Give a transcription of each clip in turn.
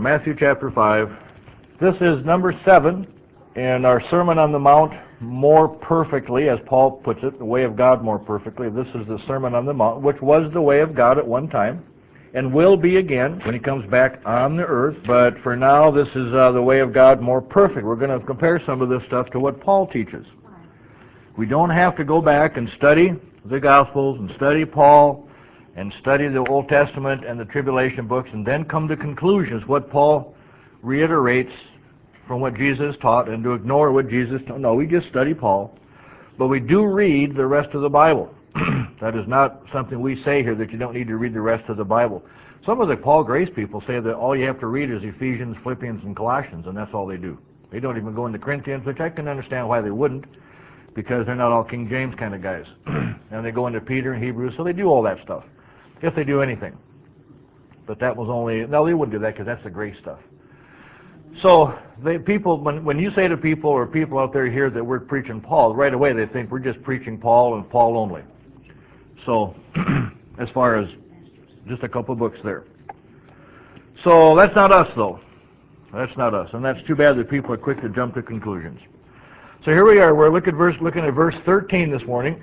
Matthew chapter 5. This is number 7 in our Sermon on the Mount, more perfectly, as Paul puts it, the way of God more perfectly. This is the Sermon on the Mount, which was the way of God at one time, and will be again when he comes back on the earth. But for now, this is the way of God more perfect. We're going to compare some of this stuff to what Paul teaches. We don't have to go back and study the Gospels and study Paul and study the Old Testament and the tribulation books and then come to conclusions, what Paul reiterates from what Jesus taught, and to ignore what Jesus taught. No, we just study Paul. But we do read the rest of the Bible. That is not something we say here, that you don't need to read the rest of the Bible. Some of the Paul Grace people say that all you have to read is Ephesians, Philippians, and Colossians, and that's all they do. They don't even go into Corinthians, which I can understand why they wouldn't, because they're not all King James kind of guys. And they go into Peter and Hebrews, so they do all that stuff, if they do anything. But that was only, no, they wouldn't do that because that's the grace stuff. So people, when you say to people, or people out there hear that we're preaching Paul, right away they think we're just preaching Paul and Paul only. So, as far as just a couple books there. So that's not us, though. That's not us, and that's too bad that people are quick to jump to conclusions. So here we are. We're looking at verse 13 this morning,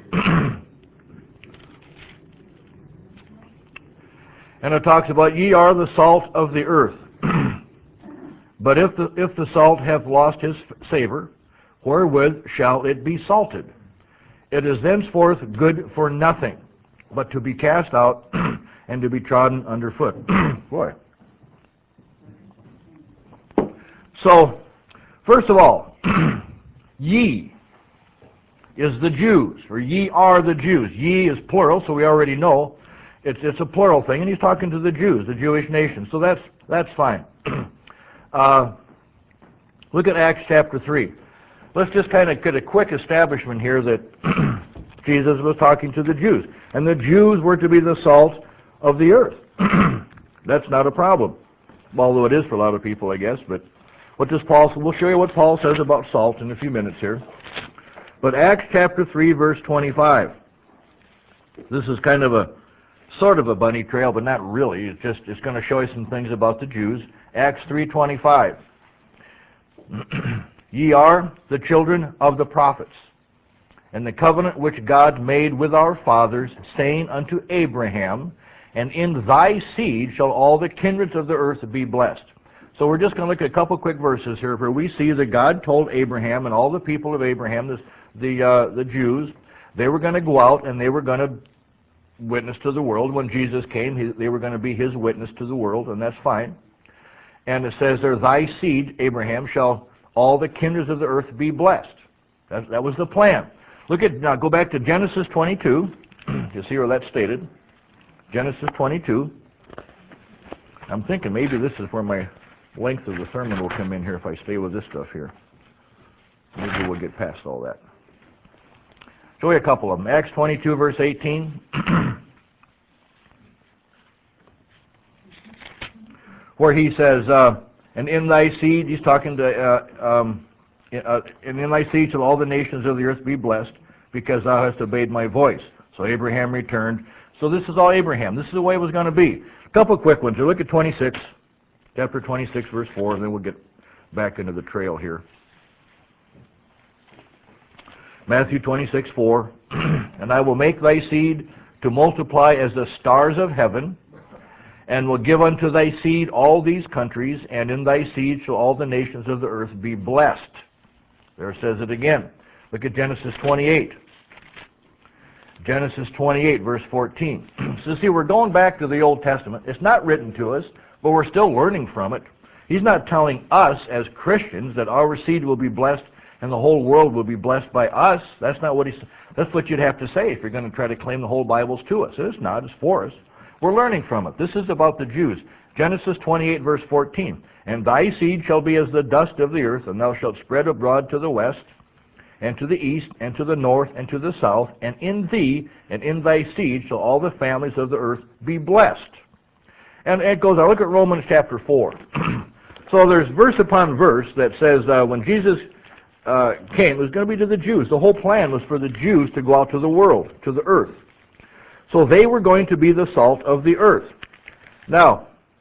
and it talks about, "Ye are the salt of the earth. But if the salt hath lost his savor, wherewith shall it be salted? It is thenceforth good for nothing, but to be cast out and to be trodden under foot." Boy. So, first of all, ye is the Jews, or ye are the Jews. Ye is plural, so we already know it's a plural thing, and he's talking to the Jews, the Jewish nation. So that's fine. Look at Acts chapter 3. Let's just kind of get a quick establishment here that Jesus was talking to the Jews, and the Jews were to be the salt of the earth. That's not a problem, although it is for a lot of people, I guess. But what does Paul say? We'll show you what Paul says about salt in a few minutes here. But Acts chapter 3, verse 25. This is kind of a sort of a bunny trail, but not really. It's going to show you some things about the Jews. Acts 3:25. "Ye are the children of the prophets, and the covenant which God made with our fathers, saying unto Abraham, and in thy seed shall all the kindreds of the earth be blessed." So we're just going to look at a couple quick verses here where we see that God told Abraham and all the people of Abraham, the Jews, they were going to go out and they were going to witness to the world. When Jesus came, they were going to be his witness to the world, and that's fine. And it says there, "Thy seed, Abraham, shall all the kindreds of the earth be blessed." That was the plan. Now go back to Genesis 22. You see where that's stated. Genesis 22. I'm thinking maybe this is where my length of the sermon will come in here if I stay with this stuff here. Maybe we'll get past all that. Show you a couple of them. Acts 22, verse 18. Where he says, "And in thy seed," he's talking to, "and in thy seed shall all the nations of the earth be blessed, because thou hast obeyed my voice." So Abraham returned. So this is all Abraham. This is the way it was going to be. A couple of quick ones. We look at 26, chapter 26, verse 4, and then we'll get back into the trail here. Matthew 26:4. "And I will make thy seed to multiply as the stars of heaven, and will give unto thy seed all these countries, and in thy seed shall all the nations of the earth be blessed." There it says it again. Look at Genesis 28. Genesis 28, verse 14. So see, we're going back to the Old Testament. It's not written to us, but we're still learning from it. He's not telling us as Christians that our seed will be blessed and the whole world will be blessed by us. That's not what that's what you'd have to say if you're going to try to claim the whole Bible's to us. It's not. It's for us. We're learning from it. This is about the Jews. Genesis 28, verse 14. "And thy seed shall be as the dust of the earth, and thou shalt spread abroad to the west, and to the east, and to the north, and to the south, and in thee and in thy seed shall all the families of the earth be blessed." And it goes on. Look at Romans chapter 4. So there's verse upon verse that says when Jesus came, it was going to be to the Jews. The whole plan was for the Jews to go out to the world, to the earth. So they were going to be the salt of the earth. Now,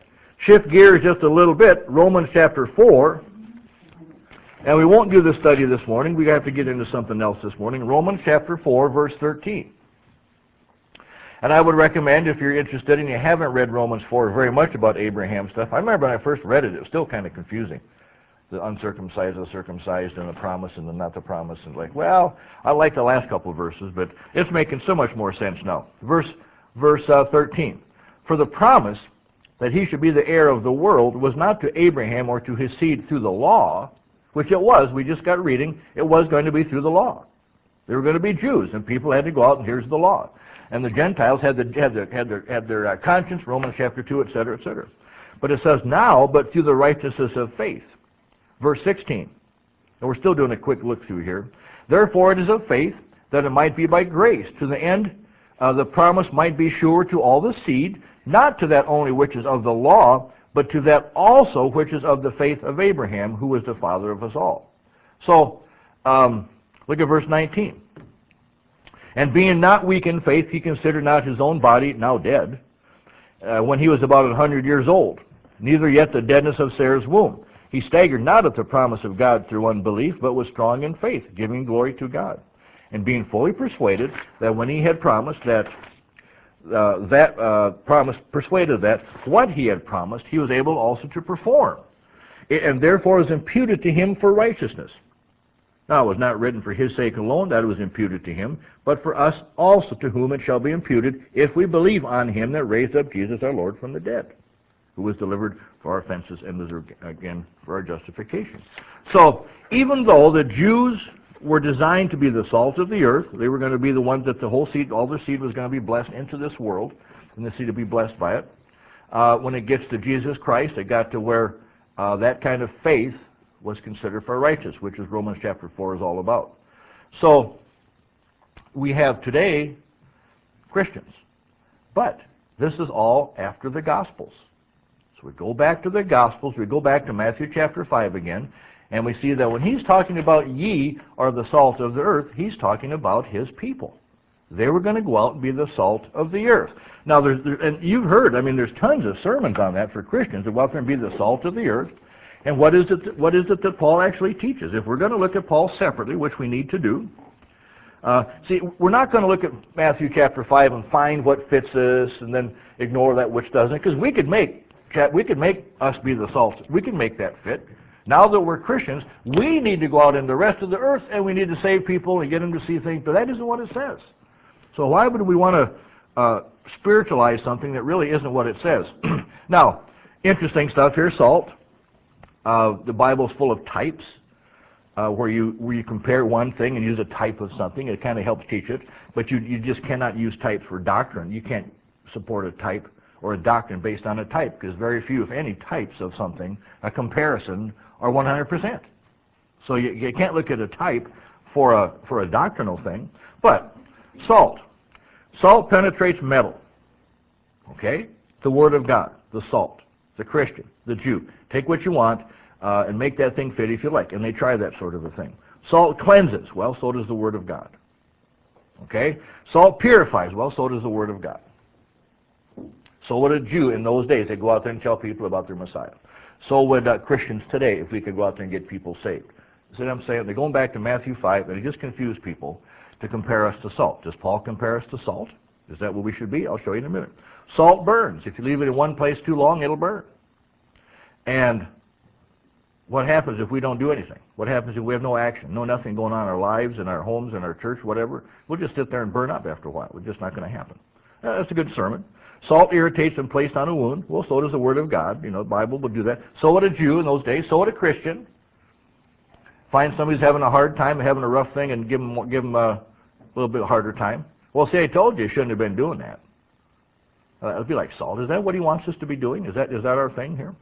shift gears just a little bit, Romans chapter 4, and we won't do the study this morning. We have to get into something else this morning. Romans chapter 4, verse 13. And I would recommend, if you're interested and you haven't read Romans 4 very much about Abraham stuff, I remember when I first read it, it was still kind of confusing. The uncircumcised, the circumcised, and the promise and the not the promise. And like, well, I like the last couple of verses, but it's making so much more sense now. Verse 13. For the promise that he should be the heir of the world was not to Abraham or to his seed through the law, which it was. We just got reading. It was going to be through the law. They were going to be Jews, and people had to go out and here's the law. And the Gentiles had their conscience, Romans chapter 2, etc., etc. But it says now, but through the righteousness of faith. Verse 16. And we're still doing a quick look through here. Therefore it is of faith, that it might be by grace, to the end the promise might be sure to all the seed, not to that only which is of the law, but to that also which is of the faith of Abraham, who is the father of us all. So, look at verse 19. And being not weak in faith, he considered not his own body, now dead, when he was about 100 years old, neither yet the deadness of Sarah's womb. He staggered not at the promise of God through unbelief, but was strong in faith, giving glory to God, and being fully persuaded that when he had promised persuaded that what he had promised, he was able also to perform, and therefore is imputed to him for righteousness. Now, it was not written for his sake alone that it was imputed to him, but for us also, to whom it shall be imputed, if we believe on him that raised up Jesus our Lord from the dead, who was delivered for our offenses and was again for our justification. So, even though the Jews were designed to be the salt of the earth, they were going to be the ones that the whole seed, all their seed was going to be blessed into this world, and the seed to be blessed by it. When it gets to Jesus Christ, it got to where that kind of faith was considered for righteous, which is Romans chapter 4 is all about. So, we have today Christians, but this is all after the Gospels. So we go back to the Gospels, we go back to Matthew chapter 5 again, and we see that when he's talking about ye are the salt of the earth, he's talking about his people. They were going to go out and be the salt of the earth. Now, and you've heard, I mean, there's tons of sermons on that for Christians to go out there and be the salt of the earth. And what is it that Paul actually teaches? If we're going to look at Paul separately, which we need to do, see, we're not going to look at Matthew chapter 5 and find what fits us and then ignore that which doesn't, because we could make us be the salt. We can make that fit. Now that we're Christians, we need to go out in the rest of the earth and we need to save people and get them to see things, but that isn't what it says. So why would we want to spiritualize something that really isn't what it says? Now, interesting stuff here, salt. The Bible's full of types, where you compare one thing and use a type of something. It kind of helps teach it, but you just cannot use types for doctrine. You can't support a type or a doctrine based on a type, because very few, if any, types of something, a comparison, are 100%. So you can't look at a type for a doctrinal thing. But salt penetrates metal. Okay, the Word of God, the salt, the Christian, the Jew. Take what you want and make that thing fit if you like. And they try that sort of a thing. Salt cleanses. Well, so does the Word of God. Okay? Salt purifies. Well, so does the Word of God. So would a Jew in those days. They'd go out there and tell people about their Messiah. So would Christians today if we could go out there and get people saved. See what I'm saying? They're going back to Matthew 5, and it just confused people to compare us to salt. Does Paul compare us to salt? Is that what we should be? I'll show you in a minute. Salt burns. If you leave it in one place too long, it'll burn. And what happens if we don't do anything? What happens if we have no action, nothing going on in our lives, in our homes, in our church, whatever? We'll just sit there and burn up after a while. It's just not going to happen. That's a good sermon. Salt irritates when placed on a wound. Well, so does the Word of God. You know, the Bible will do that. So would a Jew in those days. So would a Christian. Find somebody who's having a hard time, having a rough thing, and give them a little bit harder time. Well, see, I told you shouldn't have been doing that. It would be like salt. Is that what he wants us to be doing? Is that our thing here?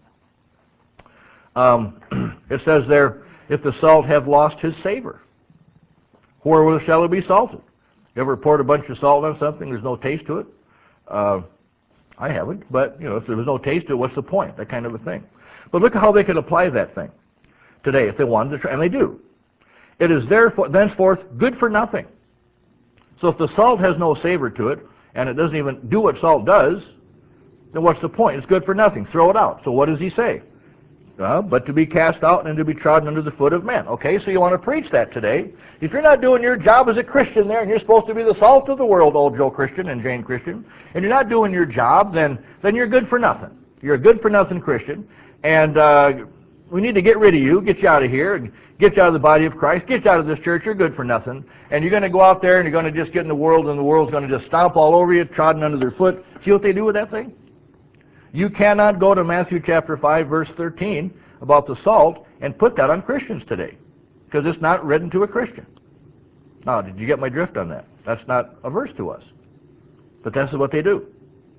It says there, if the salt have lost his savor, wherewith shall it be salted? You ever poured a bunch of salt on something, there's no taste to it? I haven't, but if there was no taste to it, what's the point? That kind of a thing. But look at how they could apply that thing today if they wanted to try, and they do. It is therefore thenceforth good for nothing. So if the salt has no savor to it, and it doesn't even do what salt does, then what's the point? It's good for nothing. Throw it out. So what does he say? But to be cast out and to be trodden under the foot of men. Okay, so you want to preach that today. If you're not doing your job as a Christian there, and you're supposed to be the salt of the world, old Joe Christian and Jane Christian, and you're not doing your job, then you're good for nothing. You're a good for nothing Christian, and we need to get rid of you, get you out of here, and get you out of the body of Christ, get you out of this church. You're good for nothing. And you're going to go out there and you're going to just get in the world, and the world's going to just stomp all over you, trodden under their foot. See what they do with that thing? You cannot go to Matthew chapter 5, verse 13 about the salt and put that on Christians today, because it's not written to a Christian. Now, did you get my drift on that? That's not a verse to us, but that's what they do.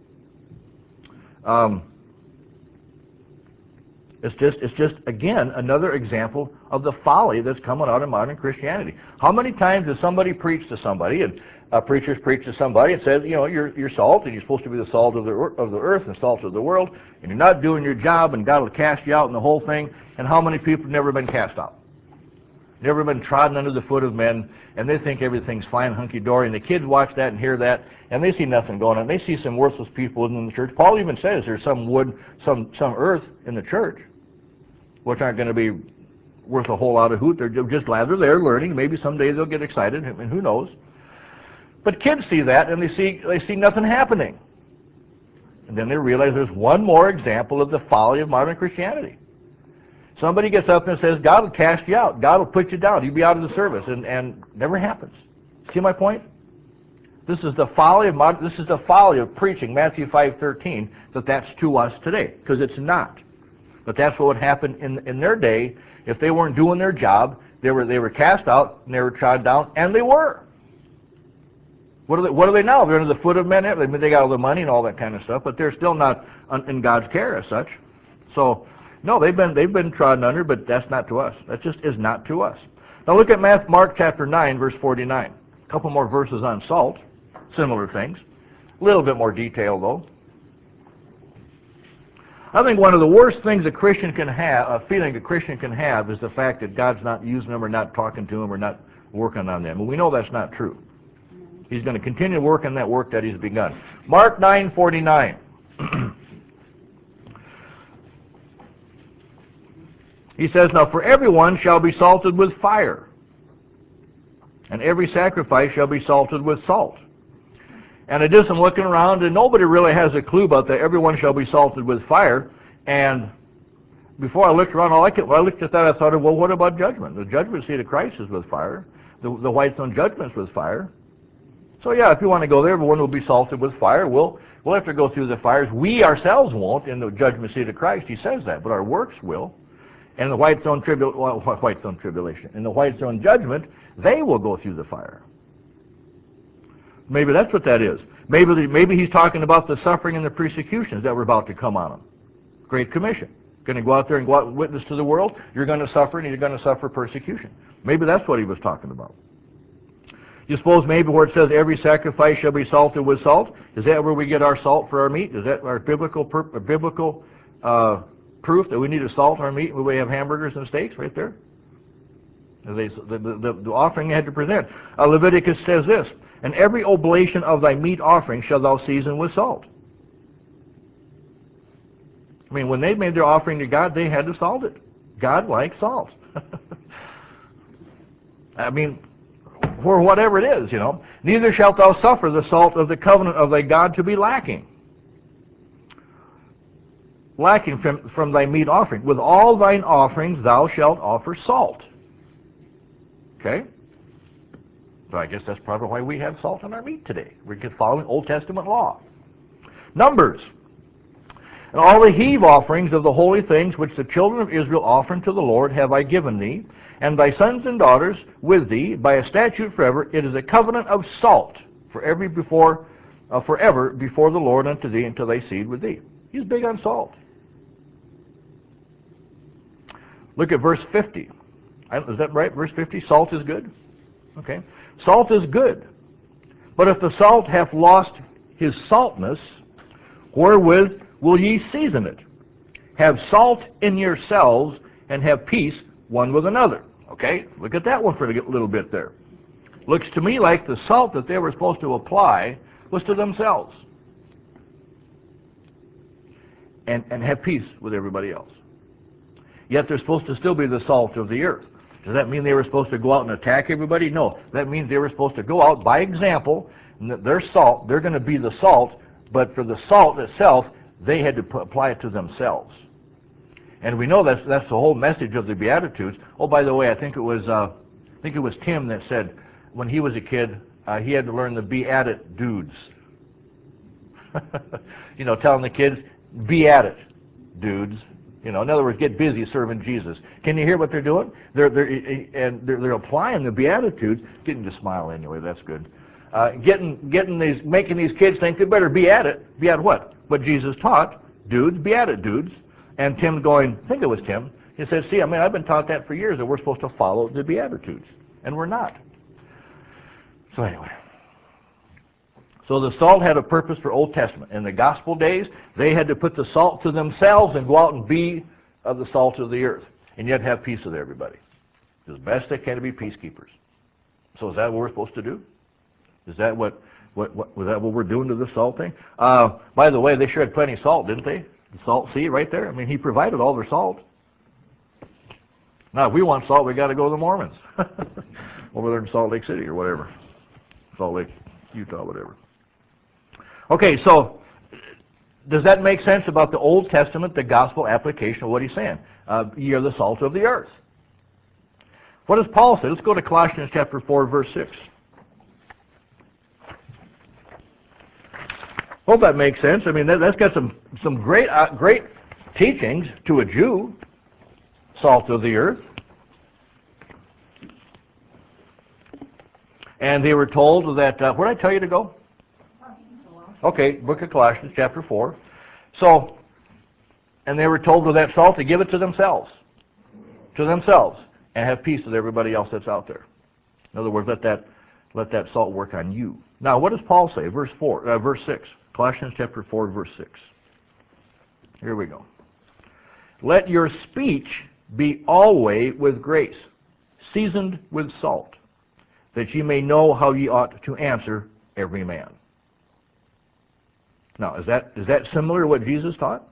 It's just again another example of the folly that's coming out of modern Christianity. How many times does somebody preach to somebody, and preachers preach to somebody and says, you know, you're salt, and you're supposed to be the salt of the earth and salt of the world, and you're not doing your job, and God will cast you out, and the whole thing. And how many people have never been cast out? Never been trodden under the foot of men, and they think everything's fine, hunky-dory, and the kids watch that and hear that, and they see nothing going on. They see some worthless people in the church. Paul even says there's some wood, some earth in the church, which aren't going to be worth a whole lot of hoot. They're just glad they're there learning. Maybe someday they'll get excited, and who knows. But kids see that, and they see nothing happening. And then they realize there's one more example of the folly of modern Christianity. Somebody gets up and says, God will cast you out. God will put you down. You'll be out of the service. And never happens. See my point? This is the folly of preaching Matthew 5:13, that's to us today, because it's not. But that's what would happen in their day if they weren't doing their job. They were cast out, and they were trod down, and they were. What are they now? They're under the foot of men. They got all the money and all that kind of stuff, but they're still not in God's care as such. So, no, they've been trodden under, but that's not to us. That just is not to us. Now look at Mark chapter 9, verse 49. A couple more verses on salt, similar things. A little bit more detail, though. I think one of the worst things a Christian can have, a feeling a Christian can have, is the fact that God's not using them or not talking to them or not working on them. And we know that's not true. He's going to continue working that work that he's begun. Mark 9:49. He says, now for everyone shall be salted with fire, and every sacrifice shall be salted with salt. And I did some looking around, and nobody really has a clue about that. Everyone shall be salted with fire. And before I looked around, when I looked at that, I thought, well, what about judgment? The judgment seat of Christ is with fire. The white throne judgment is with fire. So yeah, if you want to go there, everyone will be salted with fire. We'll have to go through the fires. We ourselves won't in the judgment seat of Christ. He says that, but our works will. And the white throne tribulation, in the white throne judgment, they will go through the fire. Maybe that's what that is. Maybe he's talking about the suffering and the persecutions that were about to come on them. Great Commission. Going to go out there and witness to the world. You're going to suffer, and you're going to suffer persecution. Maybe that's what he was talking about. You suppose maybe where it says every sacrifice shall be salted with salt, is that where we get our salt for our meat? Is that our biblical proof that we need to salt our meat when we have hamburgers and steaks right there? The offering they had to present. Leviticus says this, and every oblation of thy meat offering shall thou season with salt. I mean, when they made their offering to God, they had to salt it. God likes salt. I mean, for whatever it is, you know. Neither shalt thou suffer the salt of the covenant of thy God to be lacking. Lacking from thy meat offering. With all thine offerings thou shalt offer salt. Okay? So I guess that's probably why we have salt on our meat today. We're following Old Testament law. Numbers. And all the heave offerings of the holy things which the children of Israel offer unto the Lord have I given thee, and thy sons and daughters with thee, by a statute forever. It is a covenant of salt forever before the Lord unto thee, and to thy seed with thee. He's big on salt. Look at verse 50. Is that right? Verse 50, salt is good? Okay. Salt is good. But if the salt hath lost his saltness, wherewith will ye season it? Have salt in yourselves, and have peace one with another. Okay, look at that one for a little bit there. Looks to me like the salt that they were supposed to apply was to themselves. and have peace with everybody else. Yet they're supposed to still be the salt of the earth. Does that mean they were supposed to go out and attack everybody? No. That means they were supposed to go out by example, and that they're salt, they're going to be the salt, but for the salt itself, they had to apply it to themselves. And we know that's the whole message of the Beatitudes. Oh, by the way, I think it was Tim that said when he was a kid, he had to learn the Beatitudes. You know, telling the kids, be at it, dudes. You know, in other words, get busy serving Jesus. Can you hear what they're doing? They're applying the Beatitudes, getting to smile anyway. That's good. Making these kids think they better be at it. Be at what? What Jesus taught, dudes. Be at it, dudes. And Tim going, I think it was Tim. He said, "See, I've been taught that for years that we're supposed to follow the Beatitudes, and we're not." So anyway. So the salt had a purpose for Old Testament. In the gospel days, they had to put the salt to themselves and go out and be of the salt of the earth, and yet have peace with everybody. As best they can to be peacekeepers. So is that what we're supposed to do? Is that was that what we're doing to the salt thing? By the way, they sure had plenty of salt, didn't they? The salt sea right there. I mean, he provided all their salt. Now, if we want salt, we got to go to the Mormons over there in Salt Lake City or whatever, Salt Lake, Utah, whatever. Okay, so does that make sense about the Old Testament, the gospel application of what he's saying? Ye are the salt of the earth. What does Paul say? Let's go to Colossians chapter 4, verse 6. Hope that makes sense. I mean, that's got some great teachings to a Jew, salt of the earth. And they were told that, where did I tell you to go? Okay, book of Colossians, chapter 4. So, and they were told with that salt to give it to themselves, and have peace with everybody else that's out there. In other words, let that salt work on you. Now, what does Paul say? Verse 6. Colossians chapter 4, verse 6. Here we go. Let your speech be always with grace, seasoned with salt, that ye may know how ye ought to answer every man. Now, is that similar to what Jesus taught?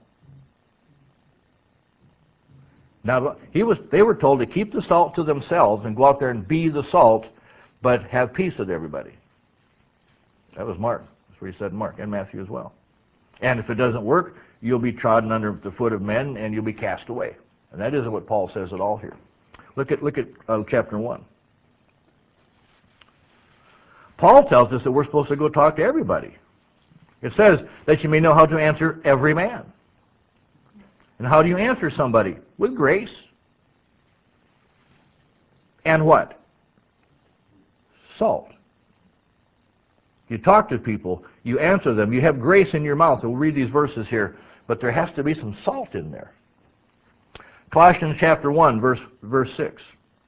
Now, they were told to keep the salt to themselves and go out there and be the salt, but have peace with everybody. That was Mark. That's what he said in Mark, and Matthew as well. And if it doesn't work, you'll be trodden under the foot of men, and you'll be cast away. And that isn't what Paul says at all here. Look at chapter 1. Paul tells us that we're supposed to go talk to everybody. It says that you may know how to answer every man. And how do you answer somebody? With grace. And what? Salt. You talk to people, you answer them, you have grace in your mouth. We'll read these verses here, but there has to be some salt in there. Colossians chapter 1, verse 6.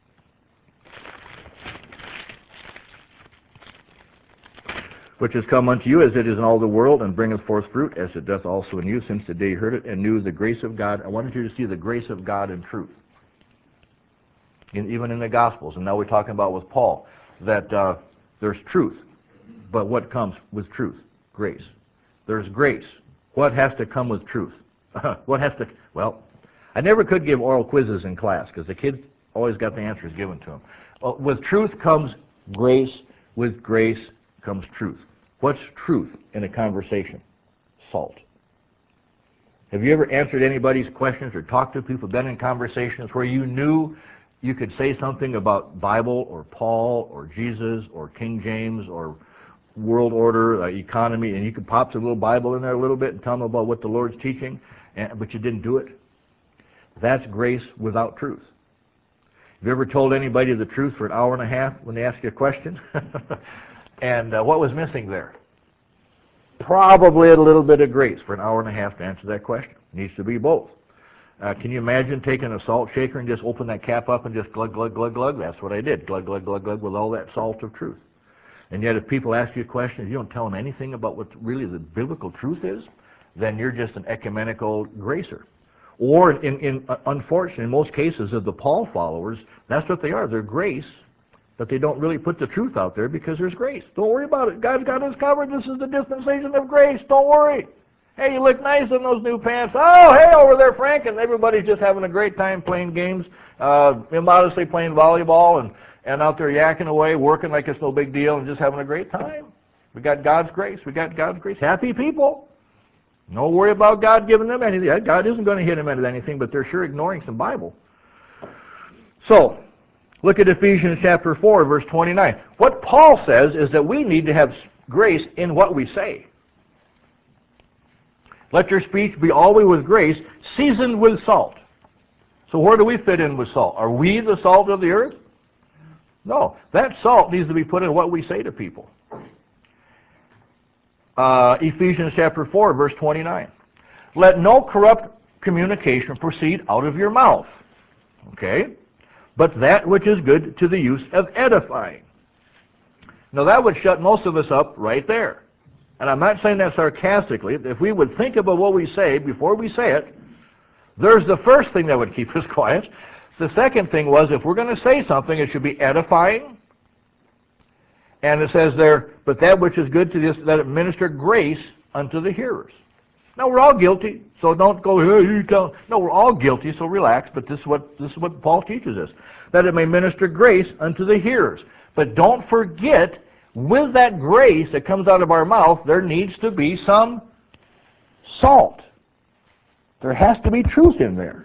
Which has come unto you as it is in all the world, and bringeth forth fruit, as it doth also in you, since the day you heard it, and knew the grace of God. I wanted you to see the grace of God in truth. Even in the Gospels, and now we're talking about with Paul, that there's truth. But what comes with truth? Grace. There's grace. What has to come with truth? Well, I never could give oral quizzes in class, because the kids always got the answers given to them. With truth comes grace. With grace comes truth. What's truth in a conversation? Salt. Have you ever answered anybody's questions or talked to people, been in conversations where you knew you could say something about Bible or Paul or Jesus or King James or world order, economy, and you could pop the little Bible in there a little bit and tell them about what the Lord's teaching, but you didn't do it? That's grace without truth. Have you ever told anybody the truth for an hour and a half when they ask you a question? And what was missing there? Probably a little bit of grace for an hour and a half to answer that question. It needs to be both. Can you imagine taking a salt shaker and just open that cap up and just glug, glug, glug, glug? That's what I did. Glug, glug, glug, glug with all that salt of truth. And yet if people ask you a question, if you don't tell them anything about what really the biblical truth is, then you're just an ecumenical gracer. Or, unfortunately, in most cases of the Paul followers, that's what they are. They're grace, but they don't really put the truth out there because there's grace. Don't worry about it. God's got us covered. This is the dispensation of grace. Don't worry. Hey, you look nice in those new pants. Oh, hey, over there, Frank. And everybody's just having a great time playing games, immodestly playing volleyball and out there yakking away, working like it's no big deal and just having a great time. We got God's grace. We got God's grace. Happy people. No worry about God giving them anything. God isn't going to hit them into anything, but they're sure ignoring some Bible. So, look at Ephesians chapter 4, verse 29. What Paul says is that we need to have grace in what we say. Let your speech be always with grace, seasoned with salt. So where do we fit in with salt? Are we the salt of the earth? No. That salt needs to be put in what we say to people. Ephesians chapter 4, verse 29. Let no corrupt communication proceed out of your mouth. Okay? But that which is good to the use of edifying. Now that would shut most of us up right there. And I'm not saying that sarcastically. If we would think about what we say before we say it, there's the first thing that would keep us quiet. The second thing was, if we're going to say something, it should be edifying. And it says there, but that which is good to this, that it minister grace unto the hearers. Now we're all guilty, so don't go, hey, you don't. No, we're all guilty, so relax, but this is what Paul teaches us. That it may minister grace unto the hearers. But don't forget, with that grace that comes out of our mouth, there needs to be some salt. There has to be truth in there.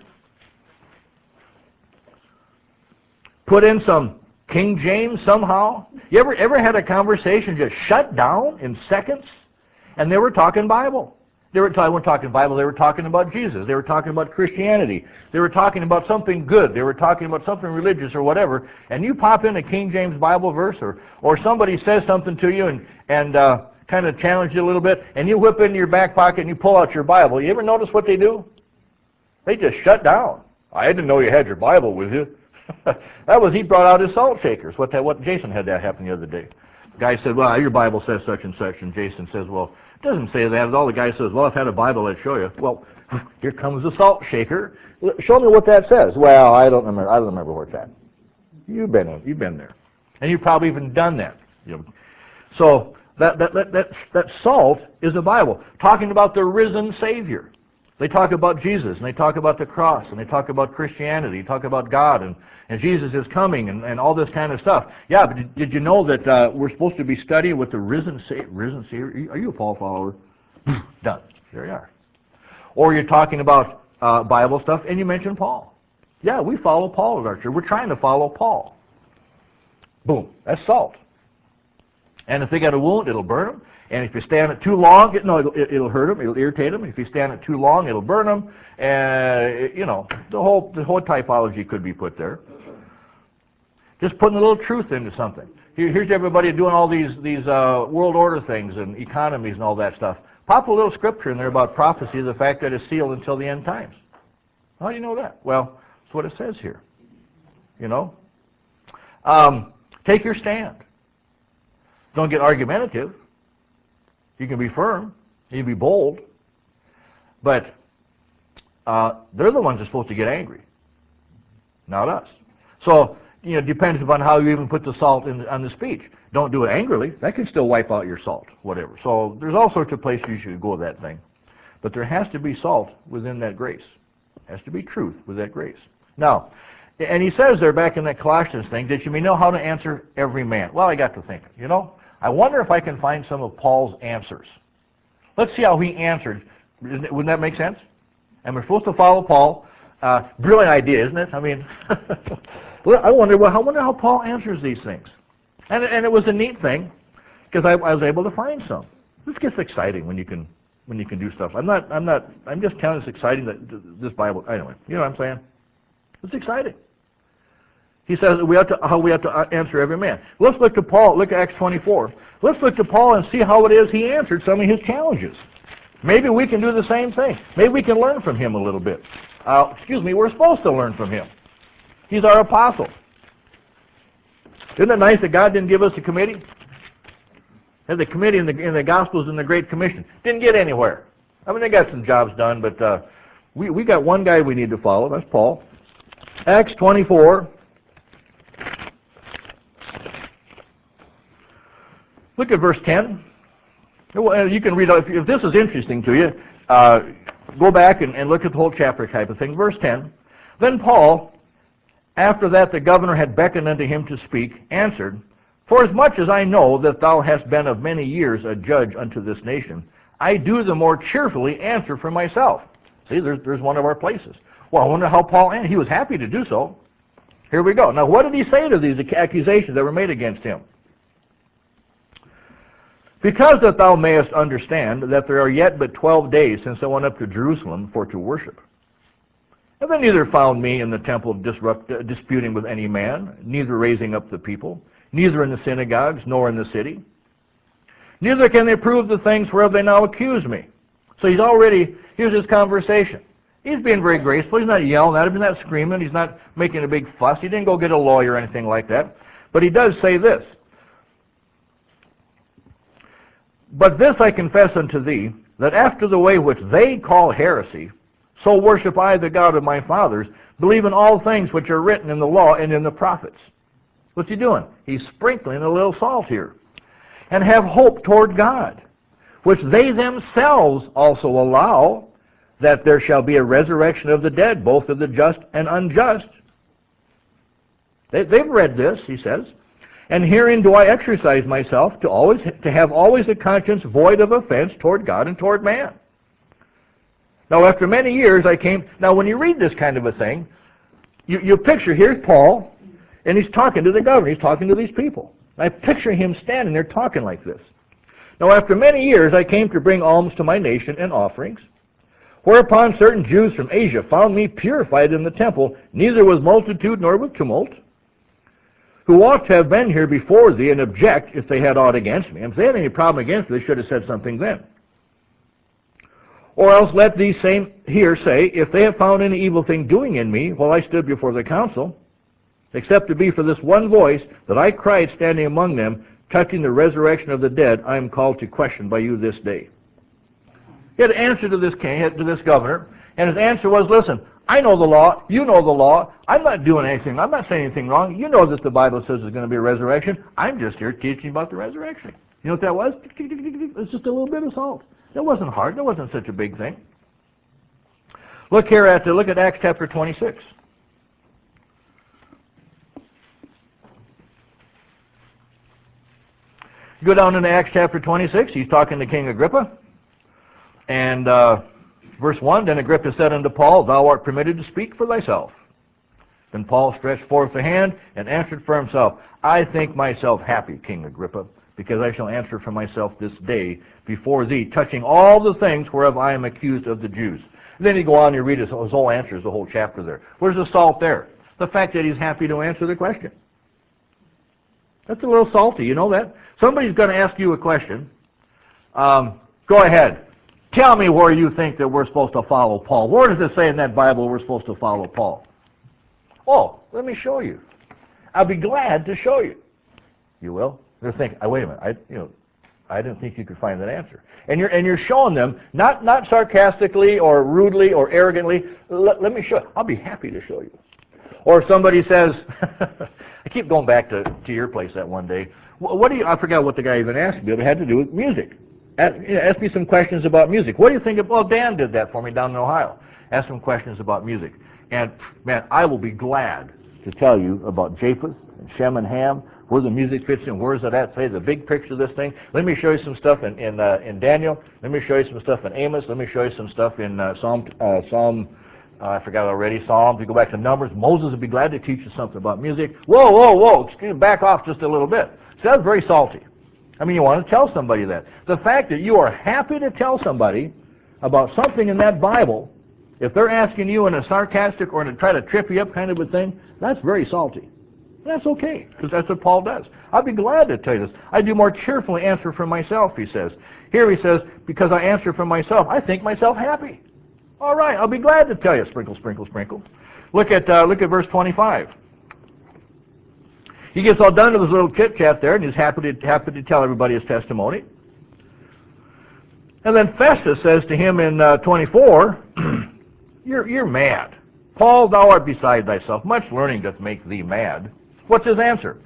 Put in some King James somehow. You ever had a conversation just shut down in seconds? And they were talking Bible. They weren't talking Bible, they were talking about Jesus. They were talking about Christianity. They were talking about something good. They were talking about something religious or whatever. And you pop in a King James Bible verse, or somebody says something to you and kind of challenge you a little bit, and you whip into your back pocket and you pull out your Bible. You ever notice what they do? They just shut down. I didn't know you had your Bible with you. He brought out his salt shakers. What Jason had that happen the other day. The guy said, well, your Bible says such and such, and Jason says, well, it doesn't say that. All the guy says, well, if I had a Bible, I'd show you. Well, here comes the salt shaker. Show me what that says. Well, I don't remember where it's at. You've been there, and you've probably even done that. So that salt is the Bible, talking about the risen Savior. They talk about Jesus, and they talk about the cross, and they talk about Christianity, talk about God, and Jesus is coming, and all this kind of stuff. Yeah, but did you know that we're supposed to be studying with the risen Savior? Are you a Paul follower? Done. There you are. Or you're talking about Bible stuff, and you mention Paul. Yeah, we follow Paul at our church. We're trying to follow Paul. Boom. That's salt. And if they got a wound, it'll burn them. And if you stand it too long, it'll hurt them. It'll irritate them. If you stand it too long, it'll burn them. And the whole typology could be put there. Just putting a little truth into something. Here's everybody doing all these world order things and economies and all that stuff. Pop a little scripture in there about prophecy, the fact that it's sealed until the end times. How do you know that? Well, that's what it says here. Take your stand. Don't get argumentative. You can be firm. You can be bold. But they're the ones that are supposed to get angry, not us. So, it depends upon how you even put the salt on the speech. Don't do it angrily. That can still wipe out your salt, whatever. So there's all sorts of places you should go with that thing. But there has to be salt within that grace. There has to be truth with that grace. Now, and he says there back in that Colossians thing, that you may know how to answer every man. Well, I got to thinking, I wonder if I can find some of Paul's answers. Let's see how he answered. Wouldn't that make sense? And we're supposed to follow Paul. Brilliant idea, isn't it? I mean, I wonder how Paul answers these things. And it was a neat thing, because I was able to find some. This gets exciting when you can do stuff. I'm just telling it's exciting that this Bible, anyway, you know what I'm saying? It's exciting. He says how we have to answer every man. Let's look to Paul. Look at Acts 24. Let's look to Paul and see how it is he answered some of his challenges. Maybe we can do the same thing. Maybe we can learn from him a little bit. We're supposed to learn from him. He's our apostle. Isn't it nice that God didn't give us a committee? Had the committee in the Gospels and the Great Commission. Didn't get anywhere. I mean, they got some jobs done, but we got one guy we need to follow. That's Paul. Acts 24. Look at verse 10. You can read, if this is interesting to you, Go back and look at the whole chapter type of thing. Verse 10, Then Paul, after that the governor had beckoned unto him to speak, answered, Forasmuch as I know that thou hast been of many years a judge unto this nation, I do the more cheerfully answer for myself. See, there's one of our places. Well, I wonder how Paul answered. He was happy to do so. Here we go. Now, what did he say to these accusations that were made against him? Because that thou mayest understand that there are yet but 12 days since I went up to Jerusalem for to worship. And they neither found me in the temple disputing with any man, neither raising up the people, neither in the synagogues, nor in the city. Neither can they prove the things whereof they now accuse me. So here's his conversation. He's being very graceful. He's not yelling at him. He's not screaming. He's not making a big fuss. He didn't go get a lawyer or anything like that. But he does say this. But this I confess unto thee, that after the way which they call heresy, so worship I the God of my fathers, believe in all things which are written in the law and in the prophets. What's he doing? He's sprinkling a little salt here. And have hope toward God, which they themselves also allow, that there shall be a resurrection of the dead, both of the just and unjust. They've read this, he says. And herein do I exercise myself to have always a conscience void of offense toward God and toward man. Now after many years I came. Now when you read this kind of a thing, you picture, here's Paul, and he's talking to the governor, he's talking to these people. I picture him standing there talking like this. Now after many years I came to bring alms to my nation and offerings, whereupon certain Jews from Asia found me purified in the temple, neither with multitude nor with tumult, who ought to have been here before thee and object if they had aught against me. And if they had any problem against me, they should have said something then. Or else let these same here say, if they have found any evil thing doing in me while I stood before the council, except to be for this one voice that I cried standing among them, touching the resurrection of the dead, I am called to question by you this day. He had an answer to this king, to this governor, and his answer was, listen, I know the law, you know the law, I'm not doing anything, I'm not saying anything wrong, you know that the Bible says there's going to be a resurrection, I'm just here teaching about the resurrection. You know what that was? It's just a little bit of salt. That wasn't hard, that wasn't such a big thing. Look at Acts chapter 26. Go down into Acts chapter 26, he's talking to King Agrippa, and verse 1, Then Agrippa said unto Paul, Thou art permitted to speak for thyself. Then Paul stretched forth the hand and answered for himself, I think myself happy, King Agrippa, because I shall answer for myself this day before thee, touching all the things whereof I am accused of the Jews. And then you go on and you read his whole answers, the whole chapter there. Where's the salt there? The fact that he's happy to answer the question. That's a little salty, you know that? Somebody's going to ask you a question. Go ahead. Tell me where you think that we're supposed to follow Paul. Where does it say in that Bible we're supposed to follow Paul? Oh, let me show you. I'll be glad to show you. You will? They're thinking, wait a minute, I didn't think you could find that answer. And you're showing them, not sarcastically or rudely or arrogantly, let me show you. I'll be happy to show you. Or somebody says, I keep going back to your place that one day. I forgot what the guy even asked me, but it had to do with music. Ask me some questions about music. What do you think of, well, Dan did that for me down in Ohio. Ask some questions about music. And, man, I will be glad to tell you about Japheth and Shem and Ham, where the music fits in, where is it at, say, the big picture of this thing. Let me show you some stuff in Daniel. Let me show you some stuff in Amos. Let me show you some stuff in Psalm, I forgot already, Psalms. You go back to Numbers. Moses would be glad to teach you something about music. Whoa, excuse me, back off just a little bit. So that's very salty. I mean, you want to tell somebody that. The fact that you are happy to tell somebody about something in that Bible, if they're asking you in a sarcastic or to try to trip you up kind of a thing, that's very salty. That's okay, because that's what Paul does. I'd be glad to tell you this. I do more cheerfully answer for myself, he says. Here he says, because I answer for myself, I think myself happy. All right, I'll be glad to tell you. Sprinkle, sprinkle, sprinkle. Look at verse 25. He gets all done with his little chit-chat there, and he's happy to tell everybody his testimony. And then Festus says to him in 24, You're mad. Paul, thou art beside thyself. Much learning doth make thee mad. What's his answer?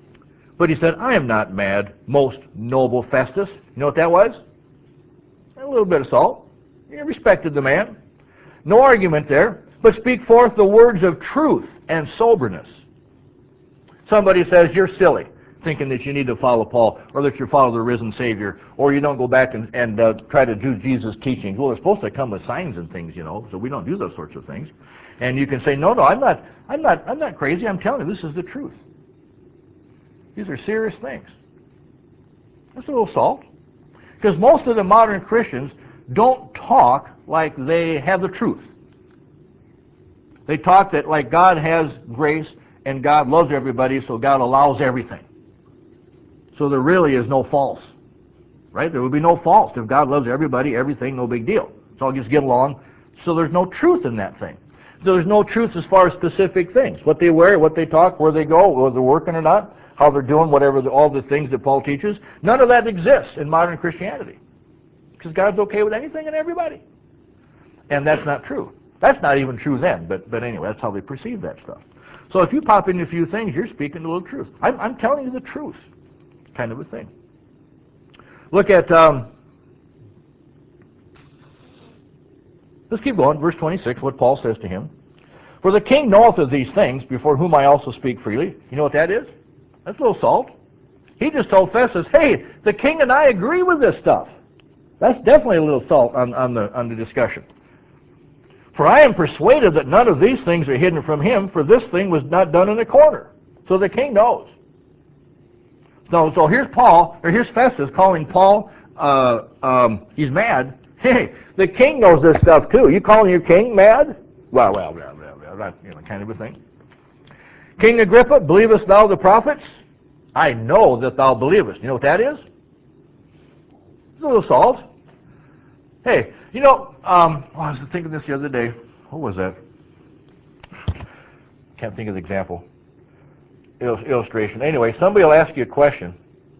But he said, I am not mad, most noble Festus. You know what that was? That little bit of salt. He respected the man. No argument there. But speak forth the words of truth and soberness. Somebody says, you're silly, thinking that you need to follow Paul, or that you follow the risen Savior, or you don't go back and try to do Jesus' teachings. Well, they're supposed to come with signs and things, you know, so we don't do those sorts of things. And you can say, no, I'm not crazy. I'm telling you, this is the truth. These are serious things. That's a little salt. Because most of the modern Christians don't talk like they have the truth. They talk that like God has grace and God loves everybody, so God allows everything. So there really is no false. Right? There would be no false. If God loves everybody, everything, no big deal. So I'll just get along. So there's no truth in that thing. So there's no truth as far as specific things. What they wear, what they talk, where they go, whether they're working or not, how they're doing, whatever, all the things that Paul teaches. None of that exists in modern Christianity. Because God's okay with anything and everybody. And that's not true. That's not even true then, but anyway, that's how they perceive that stuff. So if you pop in a few things, you're speaking a little truth. I'm telling you the truth, kind of a thing. Look at, let's keep going, verse 26, what Paul says to him. For the king knoweth of these things, before whom I also speak freely. You know what that is? That's a little salt. He just told Festus, hey, the king and I agree with this stuff. That's definitely a little salt on the discussion. For I am persuaded that none of these things are hidden from him, for this thing was not done in a corner. So the king knows. So here's Paul, or here's Festus calling Paul, he's mad. Hey, the king knows this stuff too. You calling your king mad? Well, that, kind of a thing. King Agrippa, believest thou the prophets? I know that thou believest. You know what that is? It's a little salt. Hey, I was thinking this the other day. What was that? Can't think of the example. Illustration. Anyway, somebody will ask you a question,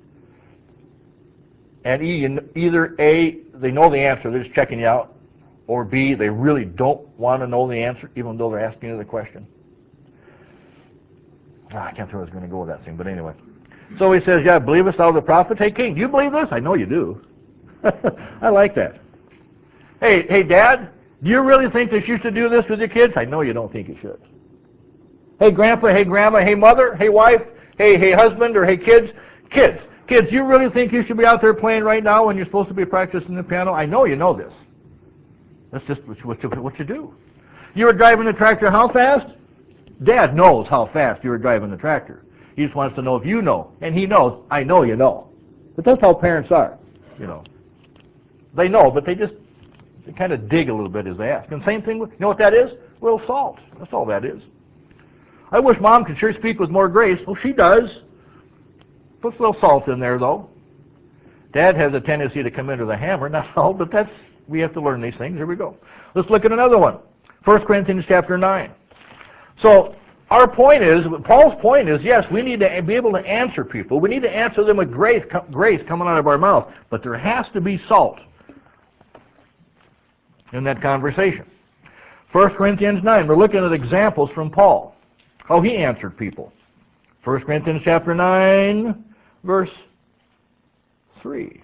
and either A, they know the answer, they're just checking you out, or B, they really don't want to know the answer, even though they're asking you the question. I can't think where I was going to go with that thing, but anyway. So he says, yeah, believest thou the prophets? Hey, king, do you believe this? I know you do. I like that. Hey, Dad, do you really think that you should do this with your kids? I know you don't think you should. Hey, Grandpa, hey, Grandma, hey, Mother, hey, wife, hey, husband, or hey, kids, do you really think you should be out there playing right now when you're supposed to be practicing the piano? I know you know this. That's just what you do. You were driving the tractor how fast? Dad knows how fast you were driving the tractor. He just wants to know if you know, and he knows, I know you know. But that's how parents are, They know, but they kind of dig a little bit as they ask. And same thing with, you know what that is? A little salt. That's all that is. I wish Mom could sure speak with more grace. Well, she does. Puts a little salt in there, though. Dad has a tendency to come into the hammer. Not all, but we have to learn these things. Here we go. Let's look at another one. 1 Corinthians chapter 9. So our point is, Paul's point is, yes, we need to be able to answer people. We need to answer them with grace coming out of our mouth. But there has to be salt in that conversation. 1 Corinthians 9, we're looking at examples from Paul, how he answered people. 1 Corinthians chapter 9, verse 3.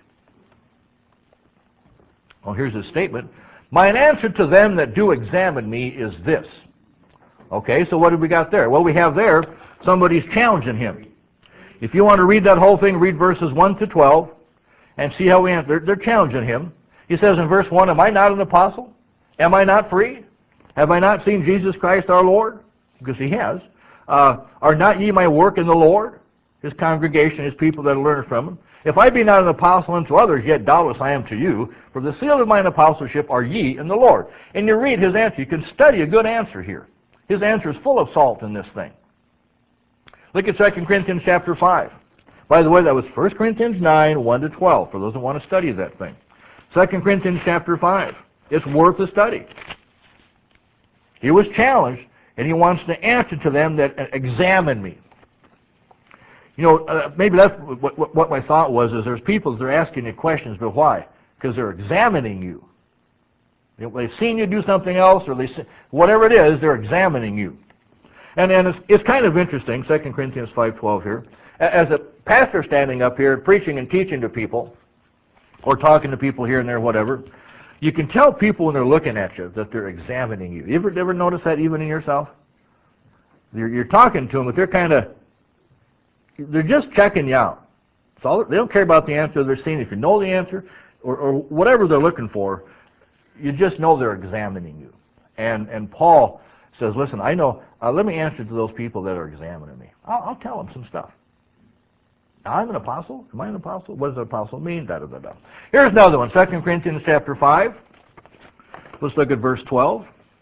Well, here's his statement. Mine answer to them that do examine me is this. Okay, so what have we got there? Well, we have there, somebody's challenging him. If you want to read that whole thing, read verses 1 to 12, and see how we answer. They're challenging him. He says in verse 1, am I not an apostle? Am I not free? Have I not seen Jesus Christ our Lord? Because he has. Are not ye my work in the Lord? His congregation, his people that learn from him. If I be not an apostle unto others, yet doubtless I am to you. For the seal of mine apostleship are ye in the Lord. And you read his answer. You can study a good answer here. His answer is full of salt in this thing. Look at 2 Corinthians chapter 5. By the way, that was 1 Corinthians 9, 1 to 12, for those who want to study that thing. 2 Corinthians chapter 5. It's worth a study. He was challenged, and he wants to answer to them that examine me. Maybe that's what my thought was, is there's people that are asking you questions, but why? Because they're examining you. They've seen you do something else, or whatever it is, they're examining you. And it's kind of interesting, 2 Corinthians 5:12 here. As a pastor standing up here preaching and teaching to people, or talking to people here and there, whatever, You can tell people when they're looking at you that they're examining you. You ever notice that even in yourself? You're talking to them, but they're just checking you out. So they don't care about the answer they're seeing. If you know the answer or whatever they're looking for, you just know they're examining you. And Paul says, listen, I know, let me answer to those people that are examining me. I'll tell them some stuff. I'm an apostle? Am I an apostle? What does an apostle mean? Da, da, da, da. Here's another one, 2 Corinthians chapter 5. Let's look at verse 12.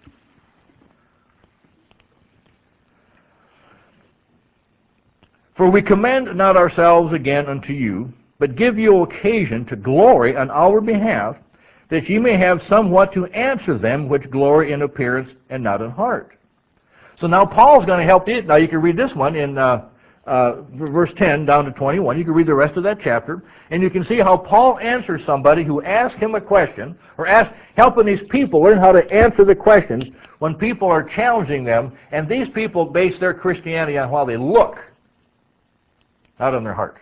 For we commend not ourselves again unto you, but give you occasion to glory on our behalf, that ye may have somewhat to answer them which glory in appearance and not in heart. So now Paul's going to help you. Now you can read this one in verse 10 down to 21. You can read the rest of that chapter, and you can see how Paul answers somebody who asked him a question, or helping these people learn how to answer the questions when people are challenging them, and these people base their Christianity on how they look, not on their heart.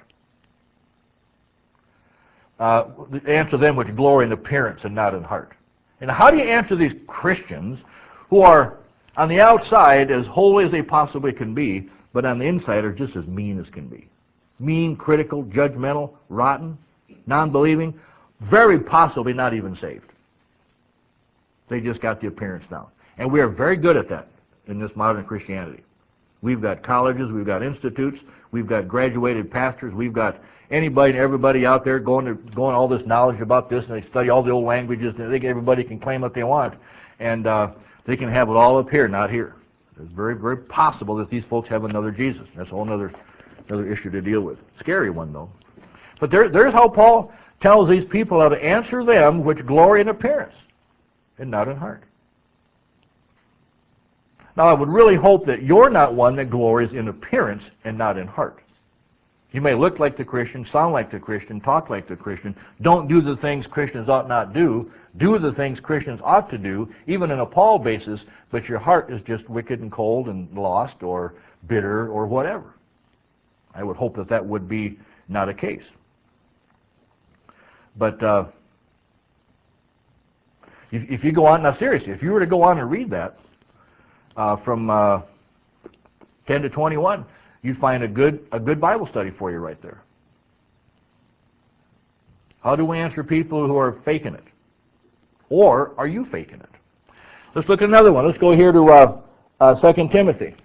Answer them with glory in appearance and not in heart. And how do you answer these Christians who are on the outside as holy as they possibly can be, but on the inside are just as mean as can be? Mean, critical, judgmental, rotten, non-believing, very possibly not even saved. They just got the appearance down. And we are very good at that in this modern Christianity. We've got colleges, we've got institutes, we've got graduated pastors, we've got anybody and everybody out there going all this knowledge about this, and they study all the old languages, and they think everybody can claim what they want, and they can have it all up here, not here. It's very, very possible that these folks have another Jesus. That's a whole other issue to deal with. Scary one, though. But there's how Paul tells these people how to answer them which glory in appearance and not in heart. Now, I would really hope that you're not one that glories in appearance and not in heart. You may look like the Christian, sound like the Christian, talk like the Christian, don't do the things Christians ought not do the things Christians ought to do, even in a Paul basis, but your heart is just wicked and cold and lost or bitter or whatever. I would hope that that would be not a case. But if you go on, now seriously, if you were to go on and read that from 10 to 21, you'd find a good Bible study for you right there. How do we answer people who are faking it? Or are you faking it? Let's look at another one. Let's go here to 2 Timothy.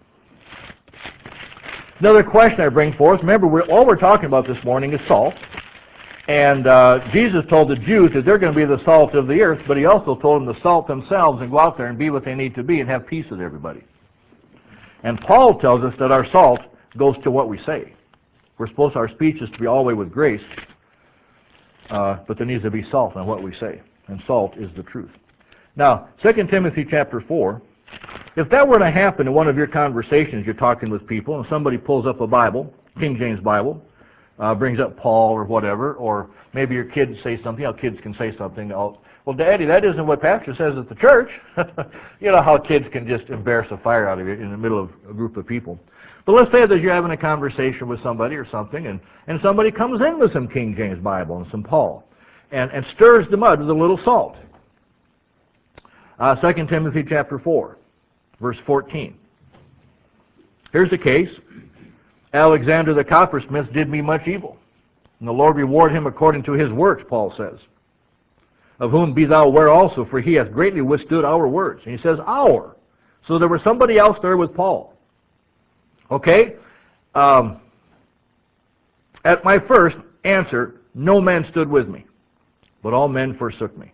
Another question I bring forth. Remember, all we're talking about this morning is salt. And Jesus told the Jews that they're going to be the salt of the earth, but he also told them to salt themselves and go out there and be what they need to be and have peace with everybody. And Paul tells us that our salt goes to what we say. We're supposed our speech is to be all the way with grace, but there needs to be salt in what we say. And salt is the truth. Now, 2 Timothy chapter 4, if that were to happen in one of your conversations, you're talking with people, and somebody pulls up a Bible, King James Bible, brings up Paul or whatever, or maybe your kids say something, kids can say something, well, Daddy, that isn't what Pastor says at the church. You know how kids can just embarrass the fire out of you in the middle of a group of people. But let's say that you're having a conversation with somebody or something, and somebody comes in with some King James Bible and some Paul, and stirs the mud with a little salt. 2 Timothy chapter 4, verse 14. Here's the case. Alexander the coppersmith did me much evil, and the Lord reward him according to his works, Paul says. Of whom be thou aware also, for he hath greatly withstood our words. And he says, our. So there was somebody else there with Paul. Okay? At my first answer, no man stood with me, but all men forsook me.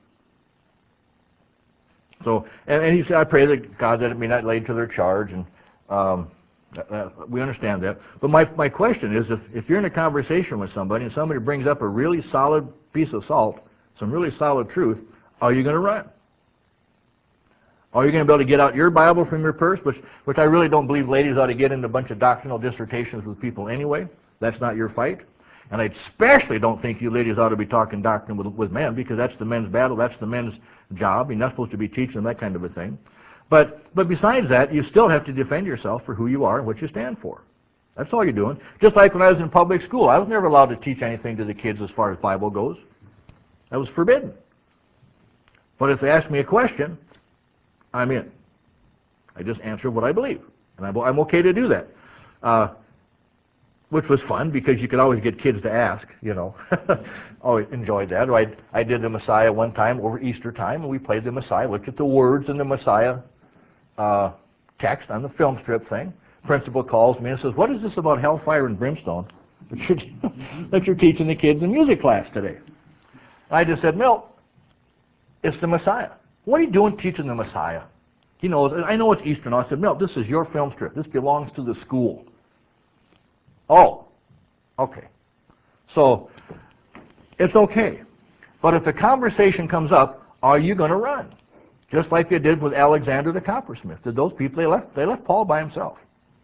So, and he said, I pray that God that it be not laid to their charge, and we understand that. But my question is, if you're in a conversation with somebody and somebody brings up a really solid piece of salt, some really solid truth, are you going to run? Are you going to be able to get out your Bible from your purse, which I really don't believe ladies ought to get into a bunch of doctrinal dissertations with people anyway. That's not your fight. And I especially don't think you ladies ought to be talking doctrine with men, because that's the men's battle, that's the men's job. You're not supposed to be teaching them that kind of a thing. But besides that, you still have to defend yourself for who you are and what you stand for. That's all you're doing. Just like when I was in public school, I was never allowed to teach anything to the kids as far as Bible goes. That was forbidden. But if they ask me a question, I'm in. I just answer what I believe. And I'm okay to do that. Which was fun because you could always get kids to ask, you know. Always enjoyed that. Or I did the Messiah one time over Easter time, and we played the Messiah, looked at the words in the Messiah text on the film strip thing. Principal calls me and says, "What is this about hellfire and brimstone that you're teaching the kids in music class today?" I just said, "Milt, it's the Messiah." "What are you doing teaching the Messiah?" He knows, I know it's Easter now. I said, "Milt, this is your film strip. This belongs to the school." "Oh, okay." So, it's okay. But if the conversation comes up, are you going to run? Just like they did with Alexander the coppersmith. Did those people, they left Paul by himself.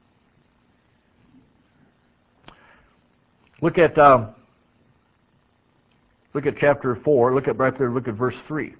Look at chapter 4, look at verse 3.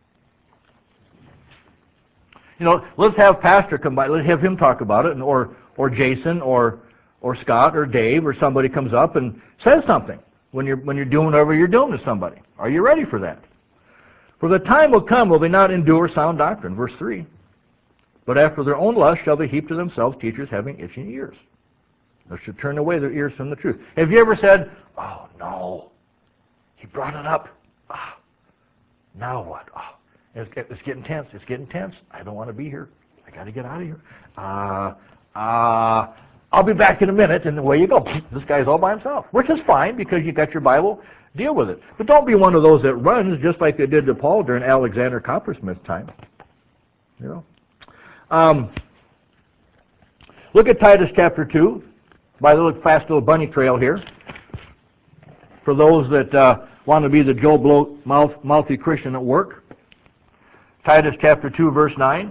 You know, let's have Pastor come by, let's have him talk about it, or Jason, or Scott, or Dave, or somebody comes up and says something when you're doing whatever you're doing to somebody. Are you ready for that? "For the time will come will they not endure sound doctrine," verse 3. "But after their own lust shall they heap to themselves teachers having itching ears. They should turn away their ears from the truth." Have you ever said, "Oh no, he brought it up. Now what? It's getting tense. It's getting tense. I don't want to be here. I got to get out of here. I'll be back in a minute," and away you go. This guy's all by himself, which is fine because you got your Bible. Deal with it. But don't be one of those that runs just like they did to Paul during Alexander Coppersmith's time. You know. Look at Titus chapter 2. By the little fast little bunny trail here. For those that want to be the Joe Blow mouthy Christian at work. Titus chapter 2, verse 9.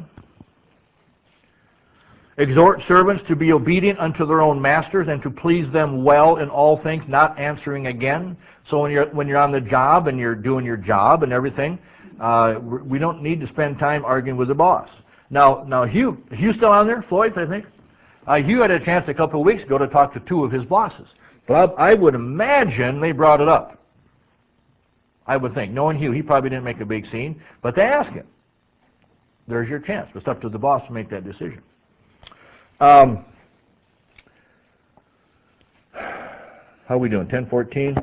"Exhort servants to be obedient unto their own masters, and to please them well in all things, not answering again." So when you're on the job and you're doing your job and everything, we don't need to spend time arguing with the boss. Now Hugh still on there? Floyd, I think. Hugh had a chance a couple of weeks ago to talk to two of his bosses, but I would imagine they brought it up. I would think, knowing Hugh, he probably didn't make a big scene, but they asked him. There's your chance. It's up to the boss to make that decision. How are we doing? 10:14.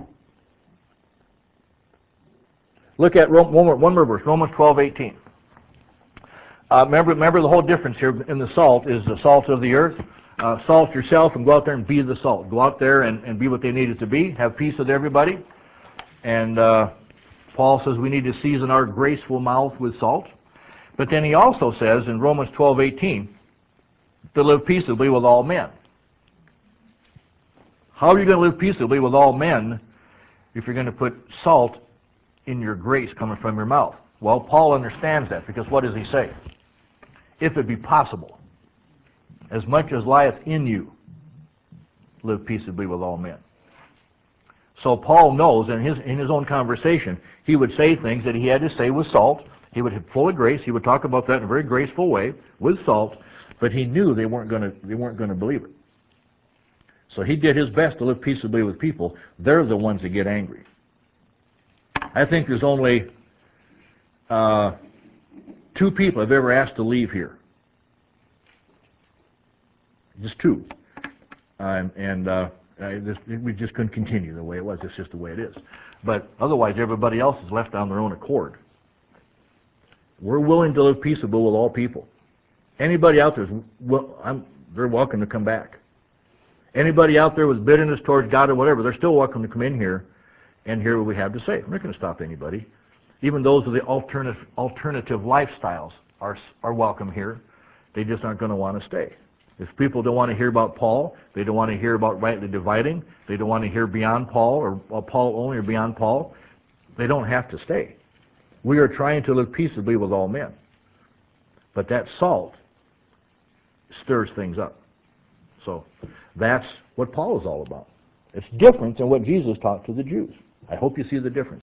Look at one more verse, Romans 12:18. Remember the whole difference here in the salt is the salt of the earth. Salt yourself and go out there and be the salt. Go out there and be what they needed to be. Have peace with everybody. And Paul says we need to season our graceful mouth with salt. But then he also says in Romans 12:18 to live peaceably with all men. How are you going to live peaceably with all men if you're going to put salt in your grace coming from your mouth? Well, Paul understands that, because what does he say? "If it be possible, as much as lieth in you, live peaceably with all men." So Paul knows in his own conversation, he would say things that he had to say with salt. He would have full of grace. He would talk about that in a very graceful way with salt, but he knew they weren't going to believe it. So he did his best to live peaceably with people. They're the ones that get angry. I think there's only 2 people I've ever asked to leave here. Just 2. We just couldn't continue the way it was. It's just the way it is. But otherwise, everybody else is left on their own accord. We're willing to live peaceable with all people. Anybody out there, they're welcome to come back. Anybody out there with bitterness towards God or whatever, they're still welcome to come in here and hear what we have to say. We're not going to stop anybody. Even those with the alternative lifestyles are welcome here. They just aren't going to want to stay. If people don't want to hear about Paul, they don't want to hear about rightly dividing, they don't want to hear beyond Paul or Paul only or beyond Paul, they don't have to stay. We are trying to live peaceably with all men. But that salt stirs things up. So that's what Paul is all about. It's different than what Jesus taught to the Jews. I hope you see the difference.